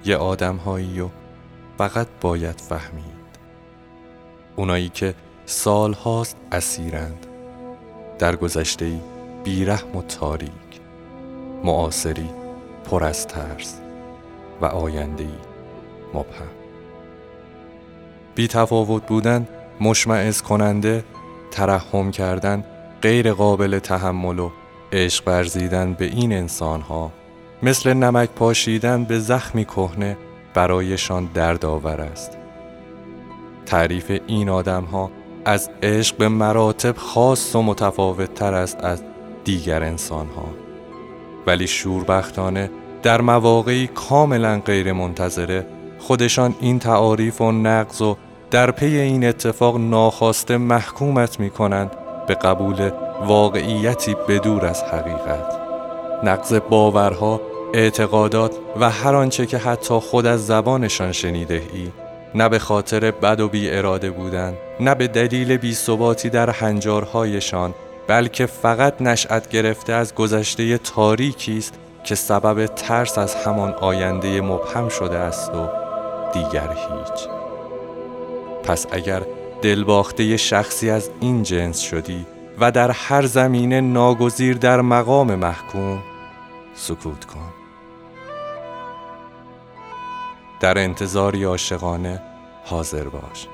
یه آدم‌هایی و فقط باید فهمید. اونایی که سال‌هاست اسیرند در گذشته‌ای بی‌رحم و تاریک، معاصری پر از ترس و آینده‌ای مبهم. بی تفاوت بودن مشمئز کننده، ترحم کردن غیر قابل تحمل و عشق ورزیدن به این انسان‌ها مثل نمک پاشیدن به زخمی کهنه برایشان دردآور است. تعریف این آدم‌ها از عشق به مراتب خاص و متفاوت تر است از دیگر انسان‌ها، ولی شوربختانه در مواقعی کاملا غیر منتظره خودشان این تعاریف و نقض و در پی این اتفاق ناخواسته محکومت می کنند به قبول واقعیتی بدور از حقیقت. نقض باورها، اعتقادات و هر آنچه که حتی خود از زبانشان شنیده ای، نه به خاطر بد و بی اراده بودن، نه به دلیل بی ثباتی در هنجارهایشان، بلکه فقط نشأت گرفته از گذشته تاریکی است که سبب ترس از همان آینده مبهم شده است و دیگر هیچ. پس اگر دلباخته شخصی از این جنس شدی و در هر زمینه ناگزیر در مقام محکوم، سکوت کن. در انتظاری عاشقانه حاضر باش.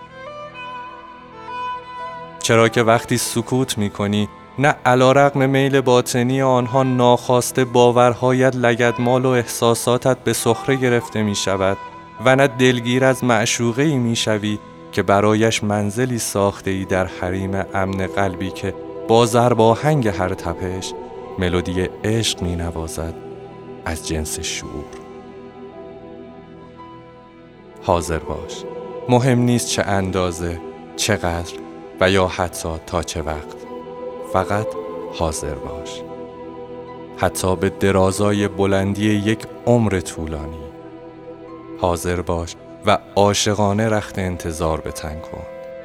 چرا که وقتی سکوت می‌کنی، نه علی‌رغم میل باطنی آنها ناخواسته باورهایت لگدمال و احساساتت به سخره گرفته می‌شود و نه دلگیر از معشوقه‌ای می‌شوی که برایش منزلی ساخته‌ای در حریم امن قلبی که با ضرباهنگ هر تپش ملودی عشق می‌نوازد از جنس شعور. حاضر باش. مهم نیست چه اندازه، چقدر و یا حتی تا چه وقت. فقط حاضر باش. حتی به درازای بلندی یک عمر طولانی. حاضر باش و عاشقانه رخت انتظار به تن کن.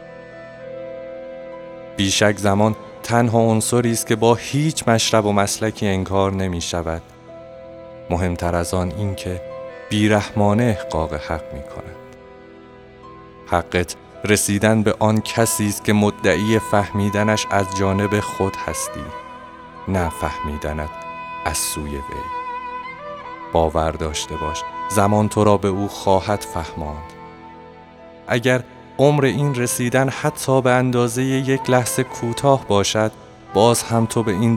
بیشک زمان تنها عنصری است که با هیچ مشرب و مسلکی انکار نمی شود. مهمتر از آن این که بیرحمانه احقاق حق می کند. حقت رسیدن به آن کسی است که مدعی فهمیدنش از جانب خود هستی، نه فهمیدنت از سوی وی. باور داشته باش زمان تو را به او خواهد فهماند. اگر عمر این رسیدن حتی به اندازه یک لحظه کوتاه باشد، باز هم تو به این